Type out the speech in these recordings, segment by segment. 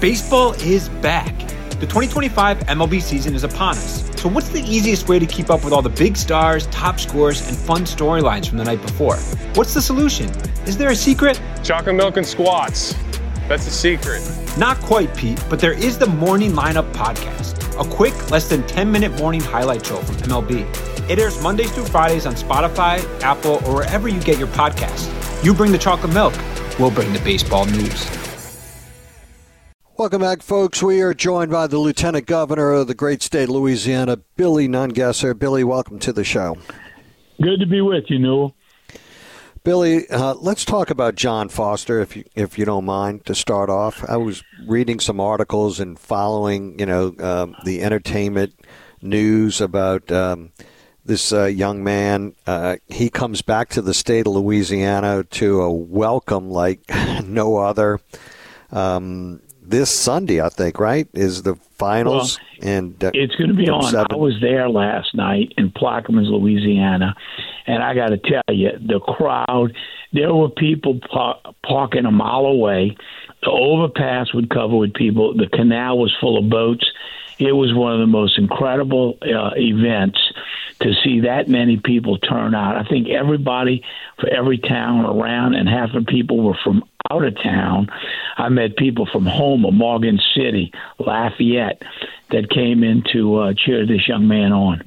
Baseball is back. The 2025 MLB season is upon us. So what's the easiest way to keep up with all the big stars, top scores, and fun storylines from the night before? What's the solution? Is there a secret? Chocolate milk and squats. That's the secret. Not quite, Pete, but there is the Morning Lineup podcast, a quick, less than 10-minute morning highlight show from MLB. It airs Mondays through Fridays on Spotify, Apple, or wherever you get your podcasts. You bring the chocolate milk, we'll bring the baseball news. Welcome back, folks. We are joined by the Lieutenant Governor of the great state of Louisiana, Billy Nungesser. Billy, welcome to the show. Good to be with you, Newell. Billy, let's talk about John Foster, if you don't mind, to start off. I was reading some articles and following, the entertainment news about this young man. He comes back to the state of Louisiana to a welcome like no other. This Sunday, I think, right, is the finals. Well, and it's going to be on. 7. I was there last night in Plaquemines, Louisiana, and I got to tell you, the crowd, there were people parking a mile away. The overpass would cover with people. The canal was full of boats. It was one of the most incredible events to see that many people turn out. I think everybody for every town around, and half the people were from out of town. I met people from Homer, Morgan City, Lafayette, that came in to cheer this young man on.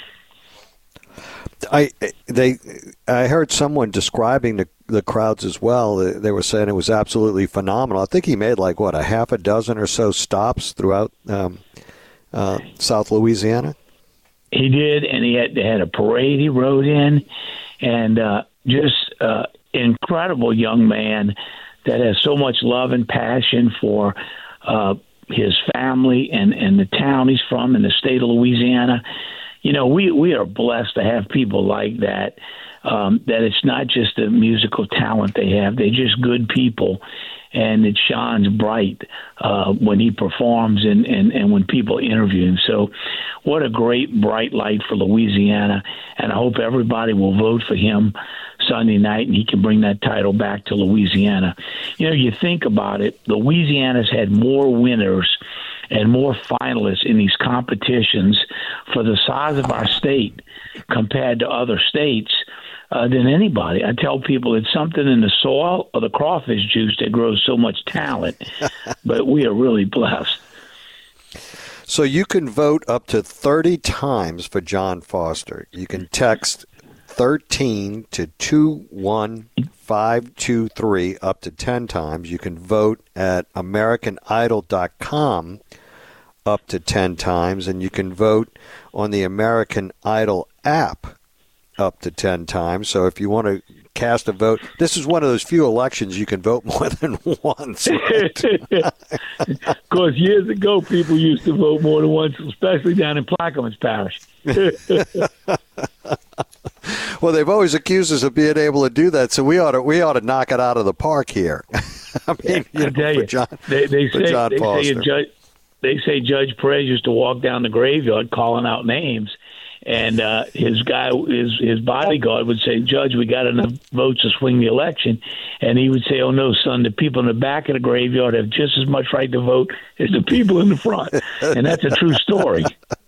I heard someone describing the crowds as well. They were saying it was absolutely phenomenal. I think he made a half a dozen or so stops throughout South Louisiana. He did, and they had a parade he rode in, and just incredible young man that has so much love and passion for his family and the town he's from and the state of Louisiana. We are blessed to have people like that, that it's not just the musical talent they have. They're just good people, and it shines bright when he performs and when people interview him. So what a great, bright light for Louisiana, and I hope everybody will vote for him Sunday night, and he can bring that title back to Louisiana. You think about it, Louisiana's had more winners and more finalists in these competitions for the size of our state compared to other states than anybody. I tell people it's something in the soil or the crawfish juice that grows so much talent, but we are really blessed. So you can vote up to 30 times for John Foster. You can text 13 to 21523 up to 10 times. You can vote at AmericanIdol.com up to 10 times, and you can vote on the American Idol app up to 10 times. So if you want to cast a vote, this is one of those few elections you can vote more than once. Right? Of course, years ago, people used to vote more than once, especially down in Plaquemines Parish. Well, they've always accused us of being able to do that, so we ought to knock it out of the park here. I mean, for John Foster. They say Judge Perez used to walk down the graveyard calling out names, and his bodyguard would say, "Judge, we got enough votes to swing the election," and he would say, "Oh no, son, the people in the back of the graveyard have just as much right to vote as the people in the front," and that's a true story.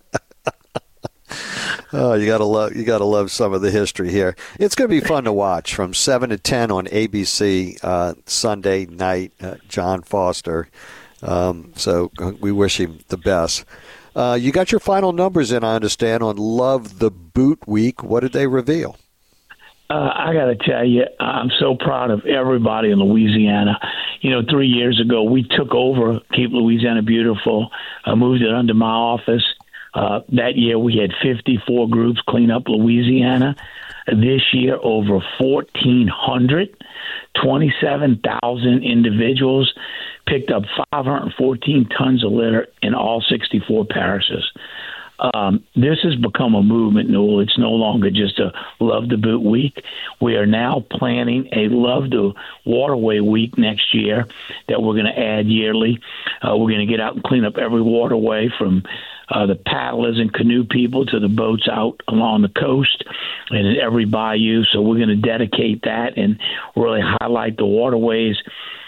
Oh, you gotta love some of the history here. It's going to be fun to watch from 7 to 10 on ABC Sunday night. John Foster. So we wish him the best. You got your final numbers in, I understand, on Love the Boot Week. What did they reveal? I got to tell you, I'm so proud of everybody in Louisiana. 3 years ago, we took over Keep Louisiana Beautiful, moved it under my office. That year, we had 54 groups clean up Louisiana. This year, over 1,400, 27,000 individuals picked up 514 tons of litter in all 64 parishes. This has become a movement, Newell. It's no longer just a Love the Boot Week. We are now planning a Love the Waterway Week next year that we're going to add yearly. We're going to get out and clean up every waterway from the paddlers and canoe people to the boats out along the coast and in every bayou. So we're going to dedicate that and really highlight the waterways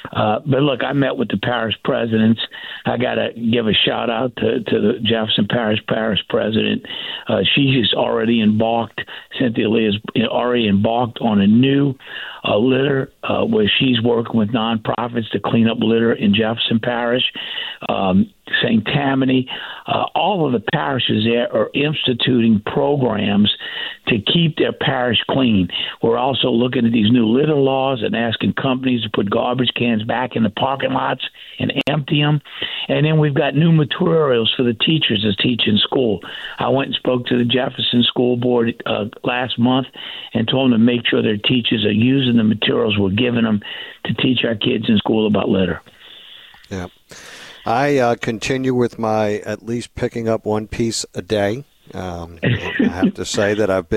But look, I met with the parish presidents. I got to give a shout out to the Jefferson Parish president. She's already embarked. Cynthia Lee has already embarked on a new litter where she's working with nonprofits to clean up litter in Jefferson Parish. St. Tammany, all of the parishes there are instituting programs to keep their parish clean. We're also looking at these new litter laws and asking companies to put garbage cans back in the parking lots and empty them. And then we've got new materials for the teachers that teach in school. I went and spoke to the Jefferson School Board last month and told them to make sure their teachers are using the materials we're giving them to teach our kids in school about litter. Yeah. I continue with my at least picking up one piece a day. I have to say that I've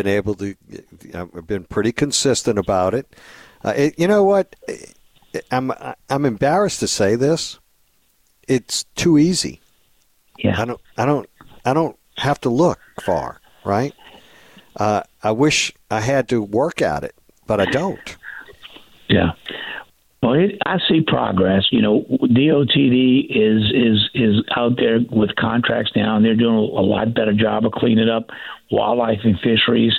been pretty consistent about it. You know what? I'm embarrassed to say this. It's too easy. Yeah. I don't have to look far, right? I wish I had to work at it, but I don't. Yeah. Well, I see progress. You know, DOTD is out there with contracts now, and they're doing a lot better job of cleaning up wildlife and fisheries.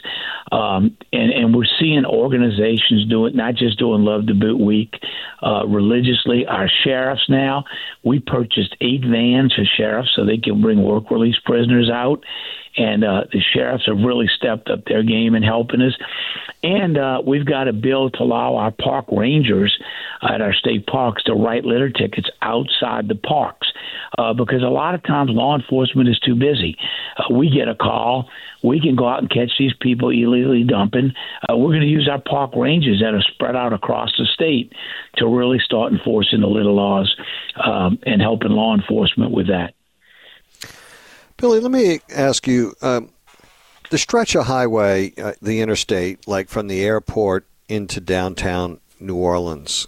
And we're seeing organizations do it, not just doing Love to Boot Week religiously. Our sheriffs now, we purchased 8 vans for sheriffs so they can bring work release prisoners out. And the sheriffs have really stepped up their game in helping us. And we've got a bill to allow our park rangers at our state parks to write litter tickets outside the parks because a lot of times law enforcement is too busy. We get a call. We can go out and catch these people illegally dumping. We're going to use our park rangers that are spread out across the state to really start enforcing the litter laws and helping law enforcement with that. Billy, let me ask you, the stretch of highway, the interstate, like from the airport into downtown New Orleans,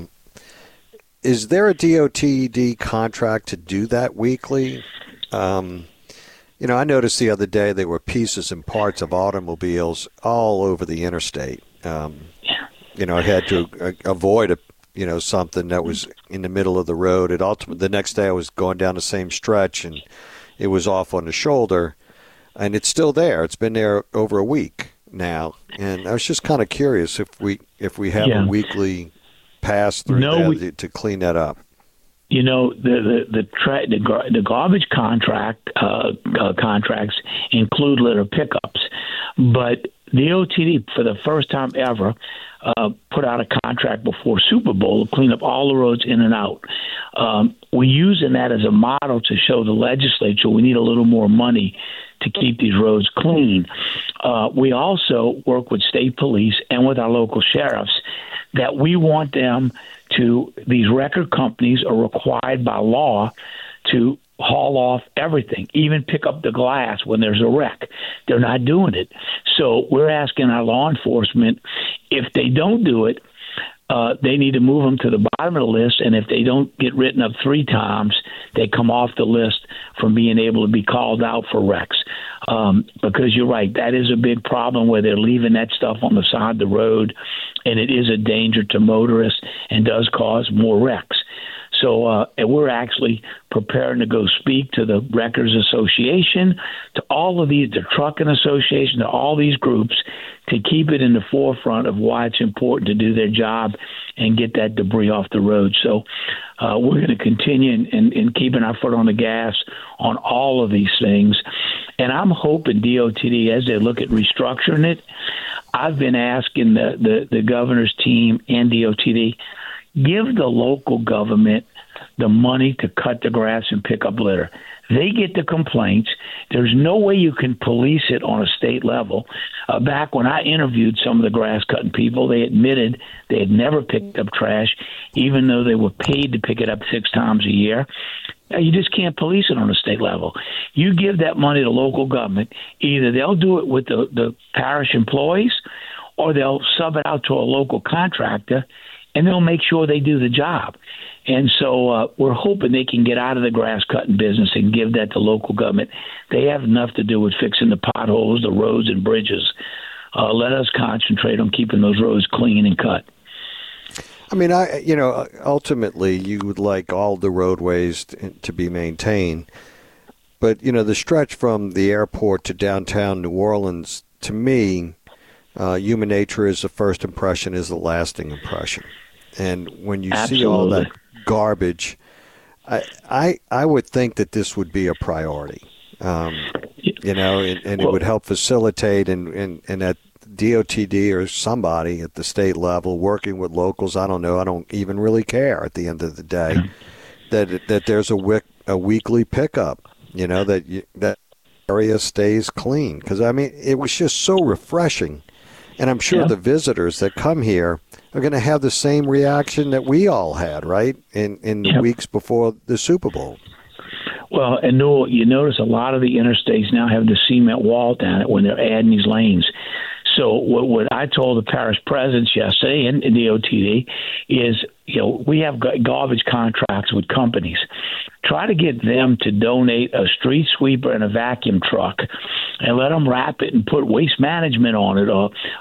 is there a DOTD contract to do that weekly? You know, I noticed the other day there were pieces and parts of automobiles all over the interstate. You know, I had to avoid something that was in the middle of the road. The next day I was going down the same stretch and it was off on the shoulder, and it's still there. It's been there over a week now, and I was just kind of curious if we have a weekly pass through to clean that up. You know, the garbage contracts include litter pickups, but DOTD for the first time ever put out a contract before Super Bowl to clean up all the roads in and out. We're using that as a model to show the legislature we need a little more money to keep these roads clean. We also work with state police and with our local sheriffs that we want them to, these record companies are required by law to haul off everything, even pick up the glass when there's a wreck. They're not doing it. So we're asking our law enforcement, if they don't do it, they need to move them to the bottom of the list, and if they don't get written up 3 times, they come off the list from being able to be called out for wrecks. Because you're right, that is a big problem where they're leaving that stuff on the side of the road, and it is a danger to motorists and does cause more wrecks. So and we're actually preparing to go speak to the Wreckers Association, to all of these, the Trucking Association, to all these groups to keep it in the forefront of why it's important to do their job and get that debris off the road. So we're going to continue in keeping our foot on the gas on all of these things. And I'm hoping DOTD, as they look at restructuring it, I've been asking the governor's team and DOTD, give the local government the money to cut the grass and pick up litter. They get the complaints. There's no way you can police it on a state level. Back when I interviewed some of the grass-cutting people, they admitted they had never picked up trash, even though they were paid to pick it up 6 times a year. You just can't police it on a state level. You give that money to local government, either they'll do it with the parish employees or they'll sub it out to a local contractor, and they'll make sure they do the job. And so we're hoping they can get out of the grass-cutting business and give that to local government. They have enough to do with fixing the potholes, the roads, and bridges. Let us concentrate on keeping those roads clean and cut. I mean, ultimately, you would like all the roadways to be maintained. But, the stretch from the airport to downtown New Orleans, to me, human nature is the first impression is the lasting impression. And when you see all that garbage, I would think that this would be a priority, and it would help facilitate and that DOTD or somebody at the state level working with locals. I don't know. I don't even really care at the end of the day that there's a weekly pickup. That area stays clean, because it was just so refreshing, and I'm sure the visitors that come here are going to have the same reaction that we all had, right, in the weeks before the Super Bowl. Well, and Newell, you notice a lot of the interstates now have the cement wall down it when they're adding these lanes. So what I told the parish presidents yesterday in the OTD is, we have garbage contracts with companies. Try to get them to donate a street sweeper and a vacuum truck, and let them wrap it and put Waste Management on it,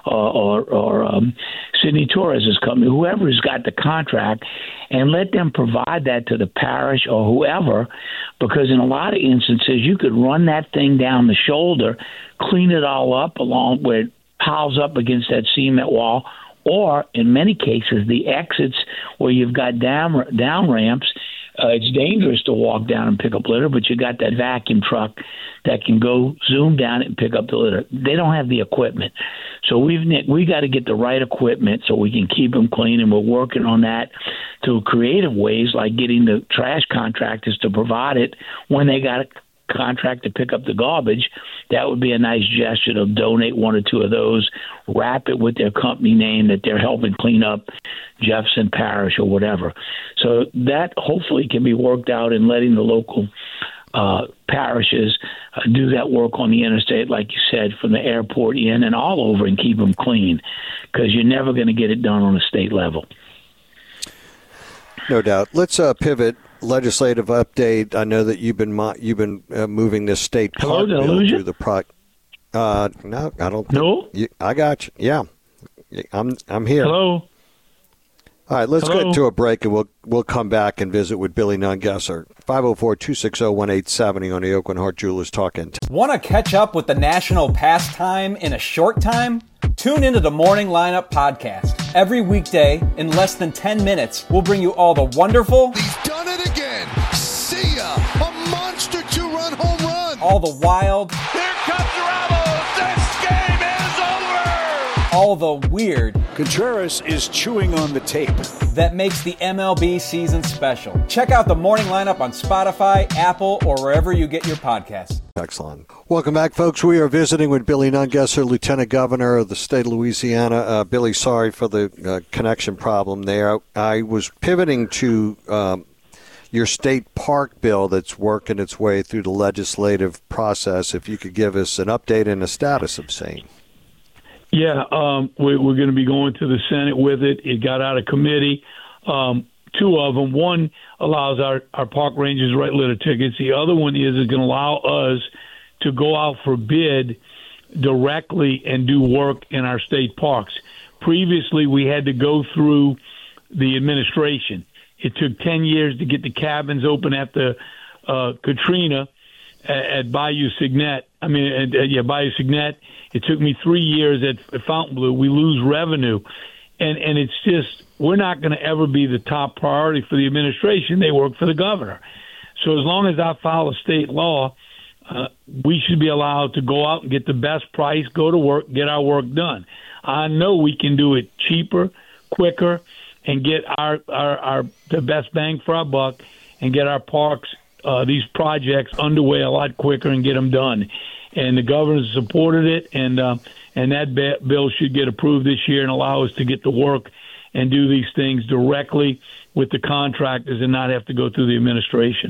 or Sidney Torres' company, whoever has got the contract, and let them provide that to the parish or whoever, because in a lot of instances you could run that thing down the shoulder, clean it all up along where it piles up against that cement wall, or in many cases the exits where you've got down ramps. It's dangerous to walk down and pick up litter, but you got that vacuum truck that can go zoom down and pick up the litter. They don't have the equipment. So we got to get the right equipment so we can keep them clean, and we're working on that through creative ways like getting the trash contractors to provide it when they got a contract to pick up the garbage. That would be a nice gesture to donate one or two of those, wrap it with their company name that they're helping clean up Jefferson Parish or whatever. So that hopefully can be worked out in letting the local parishes do that work on the interstate, like you said, from the airport in and all over, and keep them clean, because you're never going to get it done on a state level. No doubt. Let's pivot. Legislative update. I know that you've been moving this state park bill through the no, I don't. No, I got you. Yeah, I'm here. Hello. All right, let's get to a break, and we'll come back and visit with Billy Nungesser. 504-260-1870 on the Oakland Heart Jewelers Talk-In. Want to catch up with the national pastime in a short time? Tune into the Morning Lineup Podcast. Every weekday, in less than 10 minutes, we'll bring you all the wonderful... He's done it again! See ya! A monster two-run home run! All the wild... Here comes Ramos! This game is over! All the weird... Contreras is chewing on the tape. That makes the MLB season special. Check out the Morning Lineup on Spotify, Apple, or wherever you get your podcasts. Excellent. Welcome back, folks. We are visiting with Billy Nungesser, Lieutenant Governor of the state of Louisiana. Billy, sorry for the connection problem there. I was pivoting to your state park bill that's working its way through the legislative process. If you could give us an update and a status of same. Yeah, we're going to be going to the Senate with it. It got out of committee. Two of them. One allows our park rangers to write litter tickets. The other one is going to allow us to go out for bid directly and do work in our state parks. Previously, we had to go through the administration. It took 10 years to get the cabins open at the Katrina at Bayou Signet. Bayou Signet. It took me 3 years at Fontainebleau. We lose revenue. And it's just, we're not going to ever be the top priority for the administration. They work for the governor. So as long as I follow state law, we should be allowed to go out and get the best price, go to work, get our work done. I know we can do it cheaper, quicker, and get the best bang for our buck, and get our parks, these projects underway a lot quicker and get them done. And the governor supported it, and that bill should get approved this year and allow us to get to work and do these things directly with the contractors and not have to go through the administration.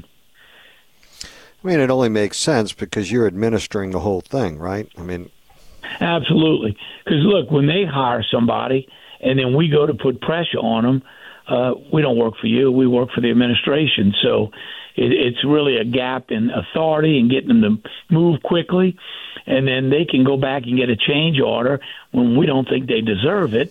I mean, it only makes sense because you're administering the whole thing, right? Absolutely. Because, look, when they hire somebody and then we go to put pressure on them, we don't work for you. We work for the administration. So it's really a gap in authority and getting them to move quickly, and then they can go back and get a change order when we don't think they deserve it.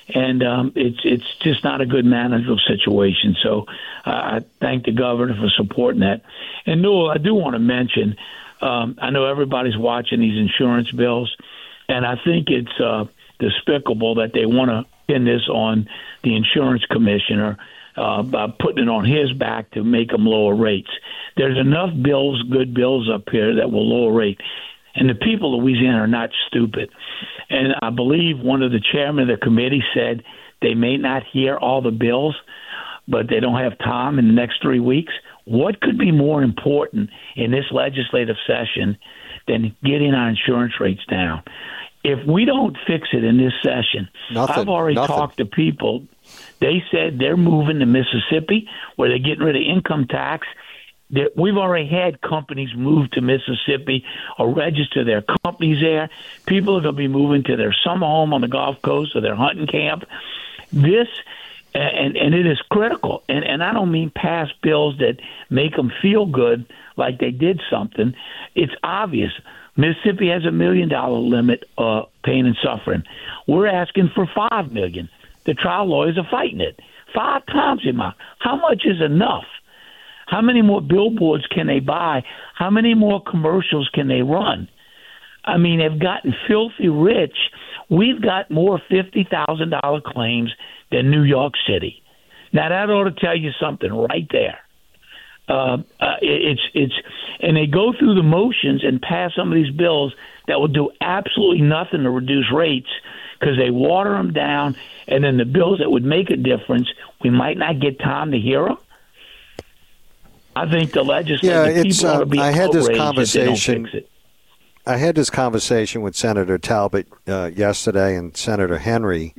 And it's just not a good manageable situation. So I thank the governor for supporting that. And Newell, I do want to mention, I know everybody's watching these insurance bills, and I think it's despicable that they want to pin this on the insurance commissioner by putting it on his back to make them lower rates. There's enough bills, good bills up here that will lower rate. And the people of Louisiana are not stupid. And I believe one of the chairmen of the committee said they may not hear all the bills, but they don't have time in the next 3 weeks. What could be more important in this legislative session than getting our insurance rates down? If we don't fix it in this session, I've already talked to people. They said they're moving to Mississippi where they're getting rid of income tax. We've already had companies move to Mississippi or register their companies there. People are going to be moving to their summer home on the Gulf Coast or their hunting camp. This, and it is critical. And I don't mean pass bills that make them feel good like they did something. It's obvious. Mississippi has $1 million limit pain and suffering. We're asking for $5 million. The trial lawyers are fighting it 5 times the amount. How much is enough? How many more billboards can they buy? How many more commercials can they run? I mean, they've gotten filthy rich. We've got more $50,000 claims than New York City. Now, that ought to tell you something right there. And they go through the motions and pass some of these bills that will do absolutely nothing to reduce rates because they water them down, and then the bills that would make a difference, we might not get time to hear them. I think the legislative people ought to be outraged if they don't fix it. I had this conversation with Senator Talbot yesterday and Senator Henry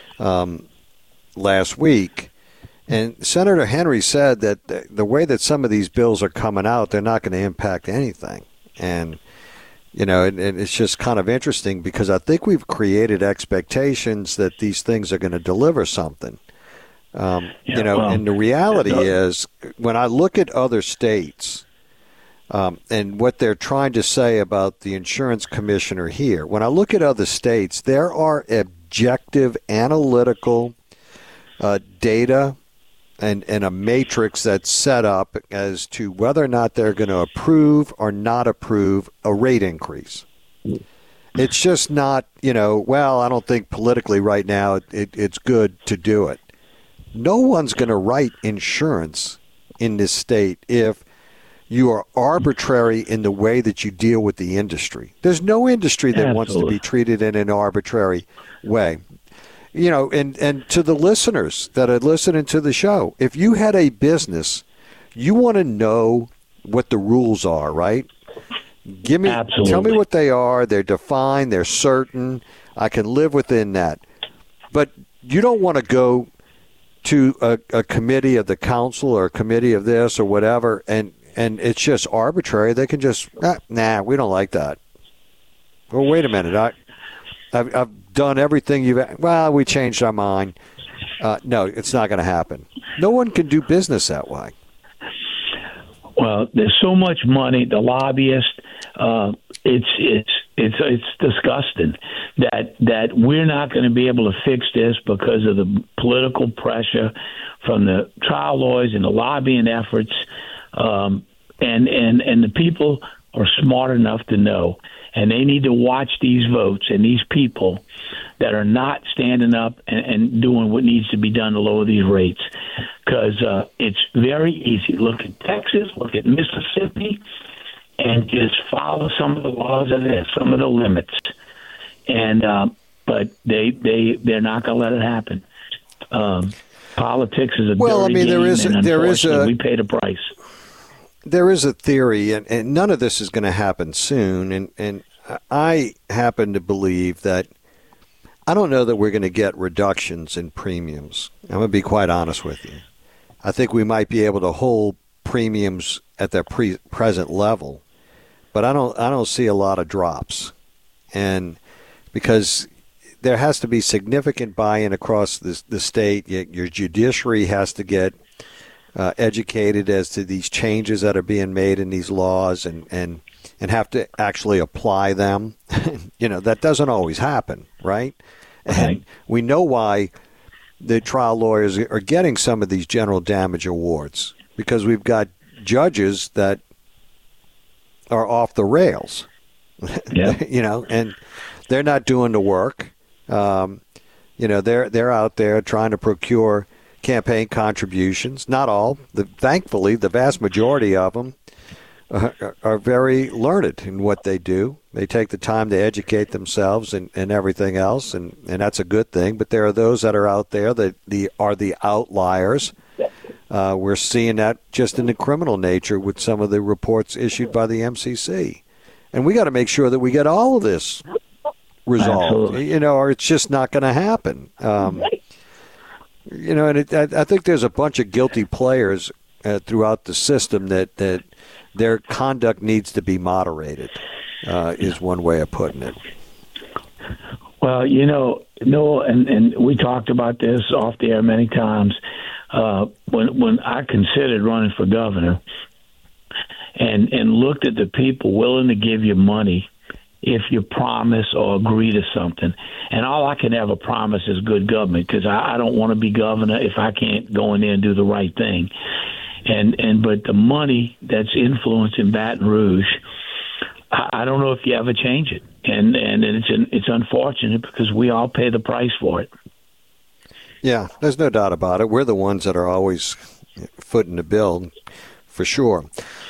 last week. And Senator Henry said that the way that some of these bills are coming out, they're not going to impact anything. And, you know, it's just kind of interesting because I think we've created expectations that these things are going to deliver something. And the reality is when I look at other states and what they're trying to say about the insurance commissioner here, when I look at other states, there are objective analytical data and a matrix that's set up as to whether or not they're going to approve or not approve a rate increase. It's just not, I don't think politically right now it's good to do it. No one's going to write insurance in this state if you are arbitrary in the way that you deal with the industry. There's no industry that wants to be treated in an arbitrary way. And to the listeners that are listening to the show, if you had a business, you want to know what the rules are, right? Tell me what they are. They're defined. They're certain. I can live within that. But you don't want to go to a committee of the council or a committee of this or whatever, and it's just arbitrary. They can just, we don't like that. Well, wait a minute. I've done everything we changed our mind. No, it's not going to happen. No one can do business that way. Well, there's so much money. The lobbyists, it's disgusting that we're not going to be able to fix this because of the political pressure from the trial lawyers and the lobbying efforts, and the people are smart enough to know, and they need to watch these votes and these people that are not standing up and doing what needs to be done to lower these rates, because it's very easy. Look at Texas, look at Mississippi, and just follow some of the laws of this, some of the limits. And but they're not going to let it happen. Politics is a dirty game, there is we pay the price. There is a theory, and none of this is going to happen soon. And I happen to believe that I don't know that we're going to get reductions in premiums. I'm going to be quite honest with you. I think we might be able to hold premiums at their present level, but I don't see a lot of drops. And because there has to be significant buy-in across the state, your judiciary has to get educated as to these changes that are being made in these laws and have to actually apply them. That doesn't always happen, right? And we know why the trial lawyers are getting some of these general damage awards, because we've got judges that are off the rails, and they're not doing the work. They're out there trying to procure campaign contributions. Not all. Thankfully, the vast majority of them are very learned in what they do. They take the time to educate themselves and everything else, and that's a good thing. But there are those that are out there that are the outliers. We're seeing that just in the criminal nature with some of the reports issued by the MCC. And we got to make sure that we get all of this resolved, or it's just not going to happen. And I think there's a bunch of guilty players throughout the system that their conduct needs to be moderated, is one way of putting it. Well, Noah, and we talked about this off the air many times. When I considered running for governor and looked at the people willing to give you money if you promise or agree to something. And all I can ever promise is good government, because I don't want to be governor if I can't go in there and do the right thing. But the money that's influencing Baton Rouge, I don't know if you ever change it. And it's unfortunate because we all pay the price for it. Yeah, there's no doubt about it. We're the ones that are always footing the bill, for sure.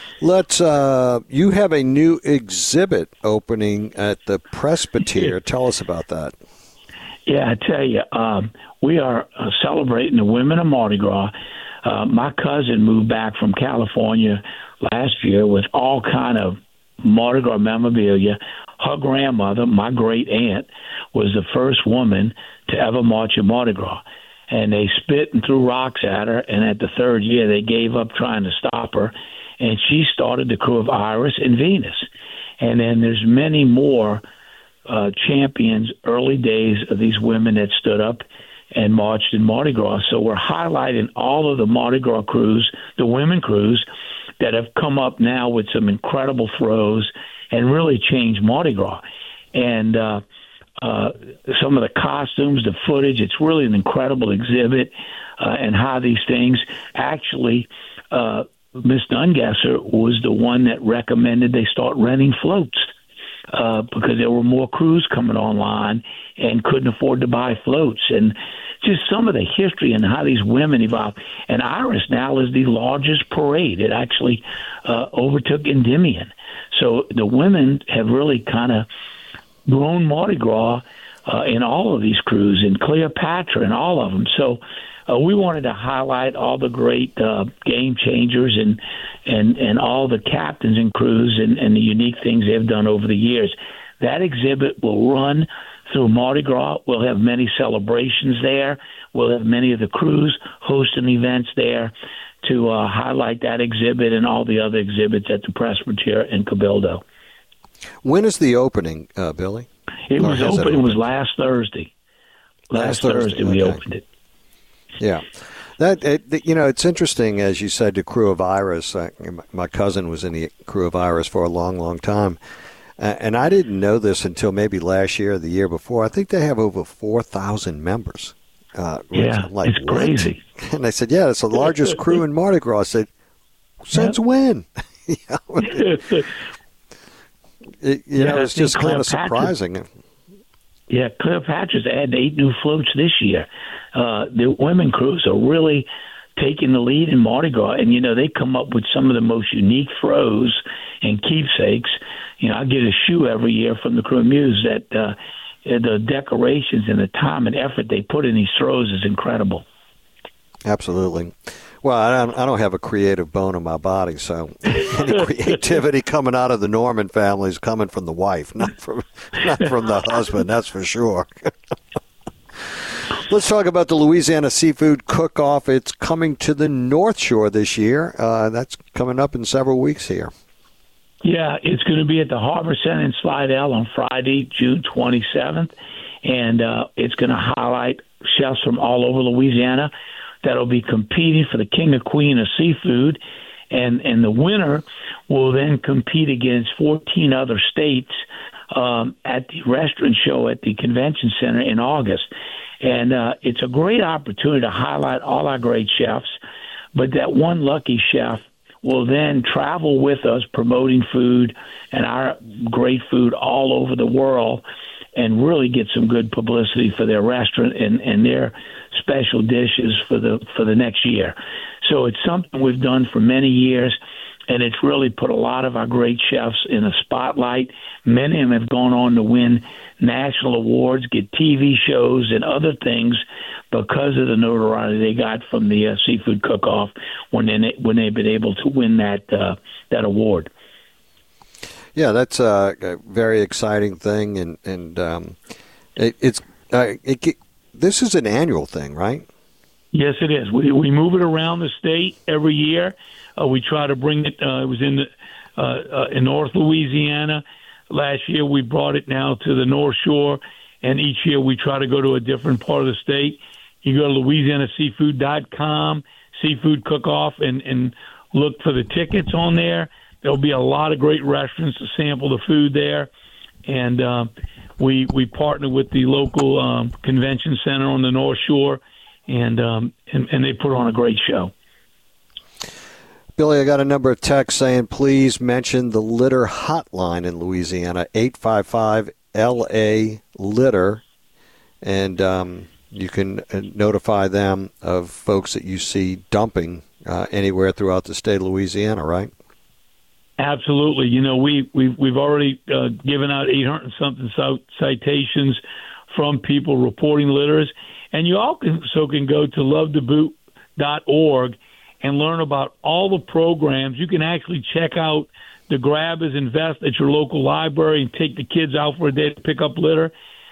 You have a new exhibit opening at the Presbyterian. Tell us about that. Yeah, I tell you, we are celebrating the women of Mardi Gras. My cousin moved back from California last year with all kind of Mardi Gras memorabilia. Her grandmother, my great aunt, was the first woman to ever march in Mardi Gras. And they spit and threw rocks at her, and at the third year they gave up trying to stop her, and she started the crew of Iris and Venus. And then there's many more champions, early days of these women that stood up and marched in Mardi Gras. So we're highlighting all of the Mardi Gras crews, the women crews, that have come up now with some incredible throws and really changed Mardi Gras. And some of the costumes, the footage, it's really an incredible exhibit, and how these things actually, Miss Dungesser was the one that recommended they start renting floats, because there were more crews coming online and couldn't afford to buy floats. And just some of the history and how these women evolved. And Iris now is the largest parade. It actually overtook Endymion. So the women have really kind of grown Mardi Gras in all of these crews, and Cleopatra and all of them. So we wanted to highlight all the great game changers and all the captains and crews and the unique things they've done over the years. That exhibit will run through Mardi Gras. We'll have many celebrations there. We'll have many of the crews hosting events there to highlight that exhibit and all the other exhibits at the Presbyterian in Cabildo. When is the opening, Billy? It was open. It was last Thursday. Last Thursday we opened it. Yeah. It's interesting, as you said, the crew of Iris. My cousin was in the crew of Iris for a long, long time. And I didn't know this until maybe last year or the year before. I think they have over 4,000 members. Yeah, like, it's crazy. And I said, yeah, it's the largest crew in Mardi Gras. I said, since when? It's just kind of surprising. Yeah, Cleopatra's added 8 new floats this year. The women crews are really taking the lead in Mardi Gras, and they come up with some of the most unique throws and keepsakes. I get a shoe every year from the Crew of Muse that the decorations and the time and effort they put in these throws is incredible. Absolutely. Well, I don't have a creative bone in my body, so any creativity coming out of the Norman family is coming from the wife, not from the husband, that's for sure. Let's talk about the Louisiana Seafood Cook-Off. It's coming to the North Shore this year. That's coming up in several weeks here. Yeah, it's going to be at the Harbor Center in Slidell on Friday, June 27th, and it's going to highlight chefs from all over Louisiana that'll be competing for the King or Queen of Seafood, and the winner will then compete against 14 other states at the restaurant show at the convention center in August. And it's a great opportunity to highlight all our great chefs. But that one lucky chef will then travel with us promoting food and our great food all over the world and really get some good publicity for their restaurant and their special dishes for the next year. So it's something we've done for many years, and it's really put a lot of our great chefs in the spotlight. Many of them have gone on to win national awards, get TV shows and other things because of the notoriety they got from the Seafood Cook-Off when they've been able to win that award. Yeah, that's a very exciting thing, and this is an annual thing, right? Yes, it is. We move it around the state every year. We try to bring it. It was in North Louisiana. Last year we brought it now to the North Shore, and each year we try to go to a different part of the state. You go to LouisianaSeafood.com, Seafood Cook-Off, and look for the tickets on there. There'll be a lot of great restaurants to sample the food there, and we partner with the local convention center on the North Shore, and they put on a great show. Billy, I got a number of texts saying please mention the litter hotline in Louisiana, 855-LA-LITTER, and you can notify them of folks that you see dumping anywhere throughout the state of Louisiana, right? Absolutely. You know, we've already given out 800-something citations from people reporting litters, and you also can go to lovetoboot.org and learn about all the programs. You can actually check out the Grab as Invest at your local library and take the kids out for a day to pick up litter.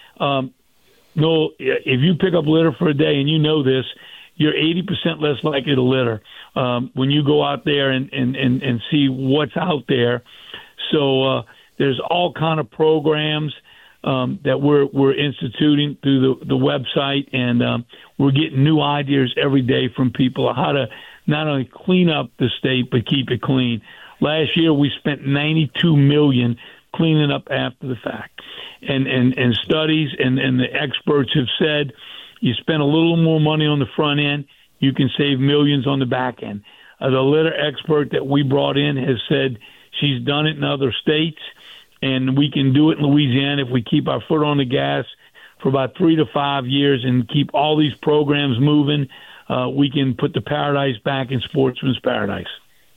No, if you pick up litter for a day, and you know this, you're 80% less likely to litter when you go out there and see what's out there. So there's all kind of programs that we're instituting through the website, and we're getting new ideas every day from people on how to not only clean up the state but keep it clean. Last year we spent $92 million cleaning up after the fact, and studies and the experts have said you spend a little more money on the front end, you can save millions on the back end. The litter expert that we brought in has said she's done it in other states, and we can do it in Louisiana if we keep our foot on the gas for about 3 to 5 years and keep all these programs moving. We can put the paradise back in sportsman's paradise.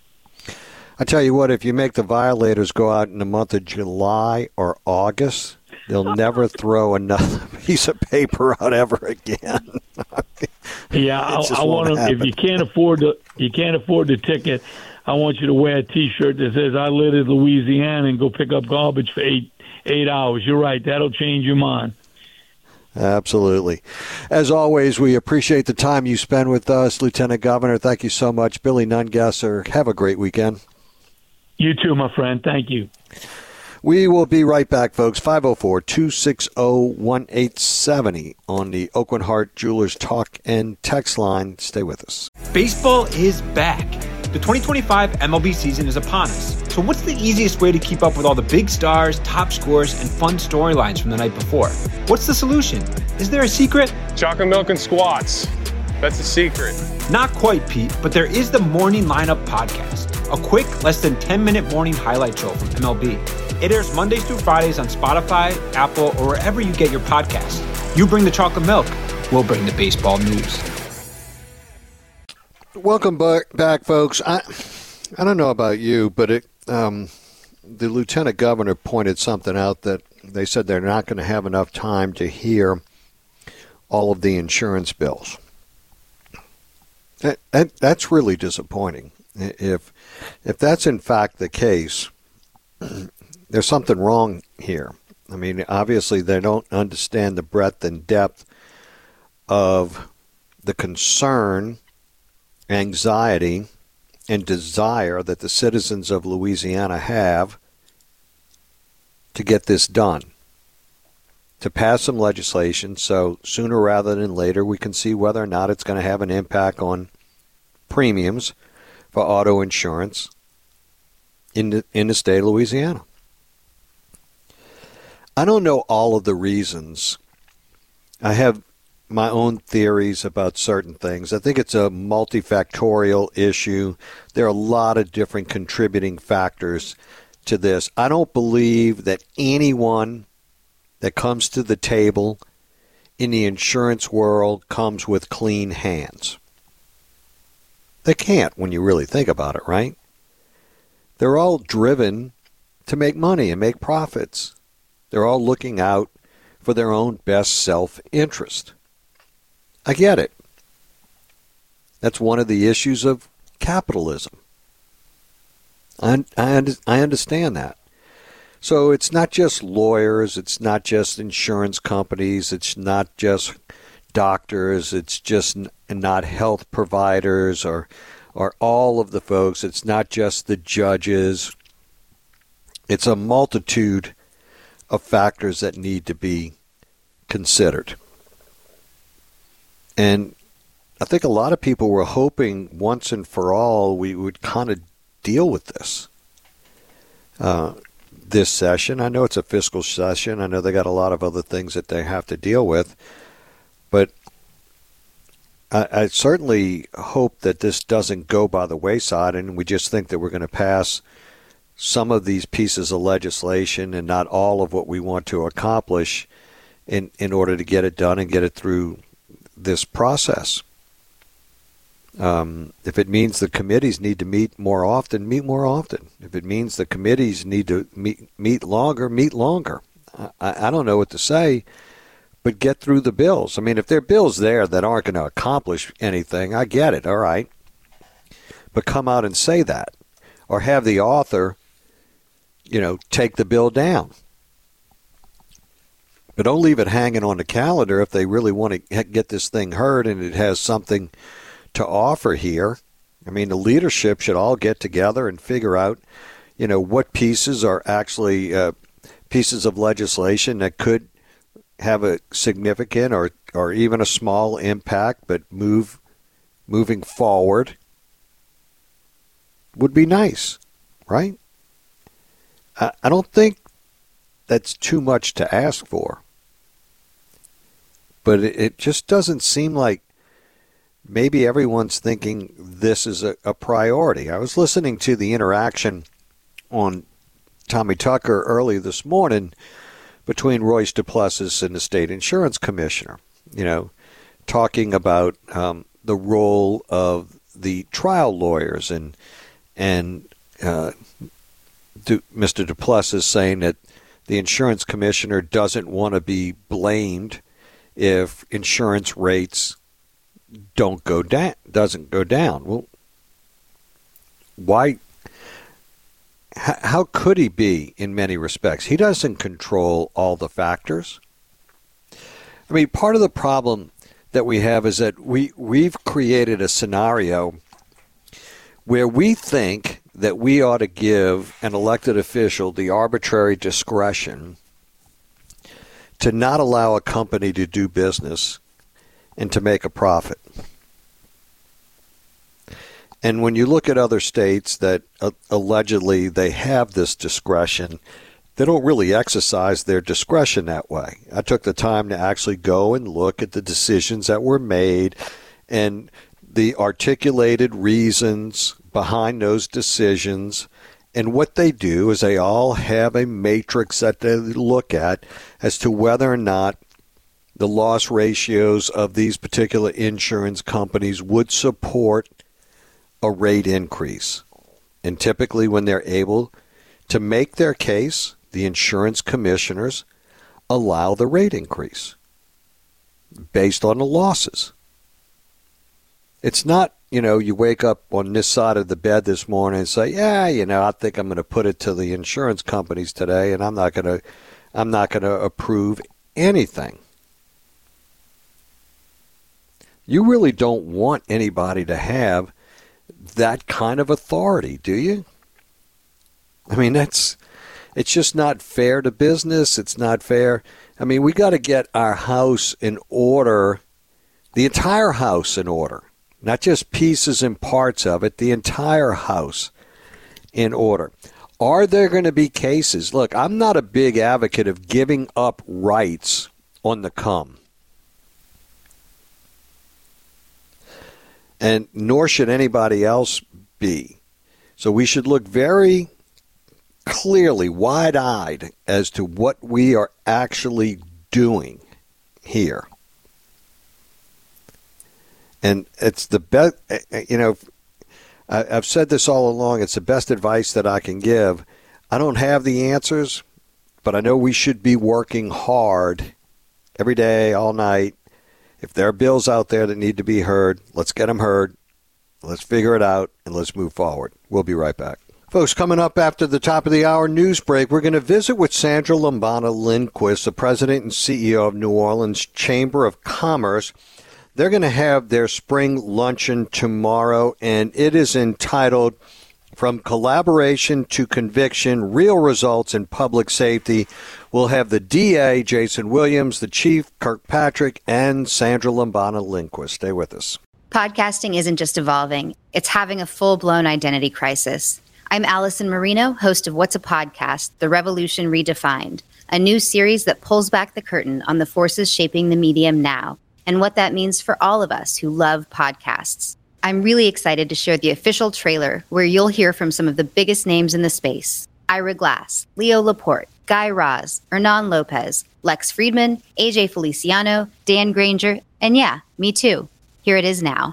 I tell you what, if you make the violators go out in the month of July or August, they'll never throw another piece of paper out ever again. Yeah, I want them. If you can't afford the ticket, I want you to wear a T-shirt that says "I live in Louisiana" and go pick up garbage for eight hours. You're right. That'll change your mind. Absolutely. As always, we appreciate the time you spend with us, Lieutenant Governor. Thank you so much. Billy Nungesser, have a great weekend. You too, my friend. Thank you. We will be right back, folks. 504-260-1870 on the Oakland Heart Jewelers Talk and Text line. Stay with us. Baseball is back. The 2025 MLB season is upon us. So what's the easiest way to keep up with all the big stars, top scores, and fun storylines from the night before? What's the solution? Is there a secret? Chocolate milk and squats. That's the secret. Not quite, Pete, but there is the Morning Lineup Podcast, a quick, less than 10-minute morning highlight show from MLB. It airs Mondays through Fridays on Spotify, Apple, or wherever you get your podcasts. You bring the chocolate milk, we'll bring the baseball news. Welcome back, folks. I don't know about you, but the Lieutenant Governor pointed something out that they said they're not going to have enough time to hear all of the insurance bills. That's really disappointing. If that's in fact the case, there's something wrong here. I mean, obviously they don't understand the breadth and depth of the concern, anxiety, and desire that the citizens of Louisiana have to get this done, to pass some legislation so sooner rather than later we can see whether or not it's going to have an impact on premiums for auto insurance in the state of Louisiana. I don't know all of the reasons. I have my own theories about certain things. I think it's a multifactorial issue. There are a lot of different contributing factors to this. I don't believe that anyone that comes to the table in the insurance world comes with clean hands. They can't when you really think about it, right? They're all driven to make money and make profits. They're all looking out for their own best self-interest. I get it. That's one of the issues of capitalism. I understand that. So it's not just lawyers, it's not just insurance companies, it's not just doctors, it's just not health providers or all of the folks. It's not just the judges. It's a multitude of factors that need to be considered. And I think a lot of people were hoping once and for all we would kind of deal with this this session. I know it's a fiscal session. I know they got a lot of other things that they have to deal with. But I certainly hope that this doesn't go by the wayside and we just think that we're going to pass some of these pieces of legislation and not all of what we want to accomplish in order to get it done and get it through this process. If it means the committees need to meet more often, meet more often. If it means the committees need to meet longer, meet longer. I don't know what to say, but get through the bills. I mean, if there are bills there that aren't going to accomplish anything, I get it, all right. But come out and say that. Or have the author, take the bill down. But don't leave it hanging on the calendar if they really want to get this thing heard and it has something to offer here. I mean, the leadership should all get together and figure out, what pieces are actually pieces of legislation that could have a significant or even a small impact, but moving forward would be nice, right? I don't think that's too much to ask for. But it just doesn't seem like maybe everyone's thinking this is a priority. I was listening to the interaction on Tommy Tucker early this morning between Royce Duplessis and the state insurance commissioner, talking about the role of the trial lawyers and Mr. Duplessis saying that the insurance commissioner doesn't want to be blamed if insurance rates doesn't go down. Well, why? How could he be in many respects? He doesn't control all the factors. I mean, part of the problem that we have is that we've created a scenario where we think that we ought to give an elected official the arbitrary discretion to not allow a company to do business and to make a profit. And when you look at other states that allegedly they have this discretion, they don't really exercise their discretion that way. I took the time to actually go and look at the decisions that were made and the articulated reasons behind those decisions. And what they do is they all have a matrix that they look at as to whether or not the loss ratios of these particular insurance companies would support a rate increase. And typically when they're able to make their case, the insurance commissioners allow the rate increase based on the losses. It's not, you wake up on this side of the bed this morning and say, I think I'm going to put it to the insurance companies today and I'm not going to approve anything. You really don't want anybody to have that kind of authority, do you? I mean, it's just not fair to business. It's not fair. I mean, we got to get our house in order, the entire house in order, not just pieces and parts of it, the entire house in order. Are there going to be cases? Look, I'm not a big advocate of giving up rights on the come. And nor should anybody else be. So we should look very clearly, wide-eyed, as to what we are actually doing here. And it's the best, I've said this all along, it's the best advice that I can give. I don't have the answers, but I know we should be working hard every day, all night. If there are bills out there that need to be heard, let's get them heard. Let's figure it out, and let's move forward. We'll be right back. Folks, coming up after the top of the hour news break, we're going to visit with Sandra Lombana Lindquist, the president and CEO of New Orleans Chamber of Commerce. They're going to have their spring luncheon tomorrow, and it is entitled From Collaboration to Conviction, Real Results in Public Safety. We'll have the DA, Jason Williams, the Chief, Kirkpatrick, and Sandra Lombana Lindquist. Stay with us. Podcasting isn't just evolving, it's having a full-blown identity crisis. I'm Allison Marino, host of What's a Podcast? The Revolution Redefined, a new series that pulls back the curtain on the forces shaping the medium now and what that means for all of us who love podcasts. I'm really excited to share the official trailer where you'll hear from some of the biggest names in the space. Ira Glass, Leo Laporte, Guy Raz, Hernan Lopez, Lex Friedman, AJ Feliciano, Dan Granger, and yeah, me too. Here it is now.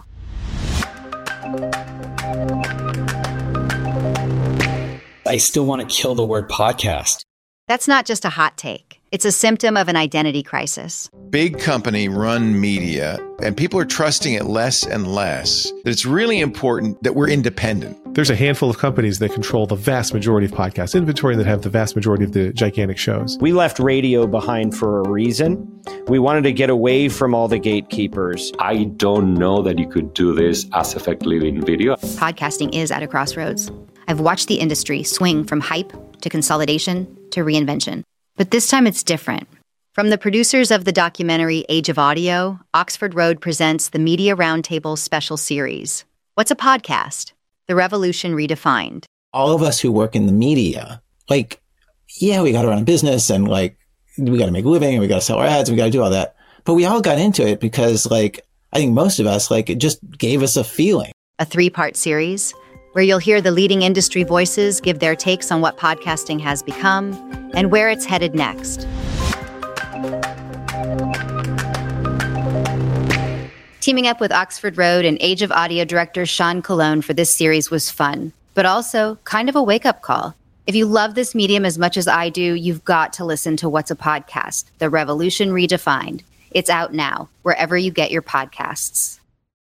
I still want to kill the word podcast. That's not just a hot take. It's a symptom of an identity crisis. Big company run media, and people are trusting it less and less. That it's really important that we're independent. There's a handful of companies that control the vast majority of podcast inventory and that have the vast majority of the gigantic shows. We left radio behind for a reason. We wanted to get away from all the gatekeepers. I don't know that you could do this as effectively in video. Podcasting is at a crossroads. I've watched the industry swing from hype to consolidation to reinvention. But this time it's different. From the producers of the documentary Age of Audio, Oxford Road presents the Media Roundtable special series. What's a podcast? The Revolution Redefined. All of us who work in the media, we got to run a business and we got to make a living and we got to sell our ads and we got to do all that. But we all got into it because I think most of us, it just gave us a feeling. A 3-part series where you'll hear the leading industry voices give their takes on what podcasting has become and where it's headed next. Teaming up with Oxford Road and Age of Audio director Sean Colon for this series was fun, but also kind of a wake-up call. If you love this medium as much as I do, you've got to listen to What's a Podcast? The Revolution Redefined. It's out now, wherever you get your podcasts.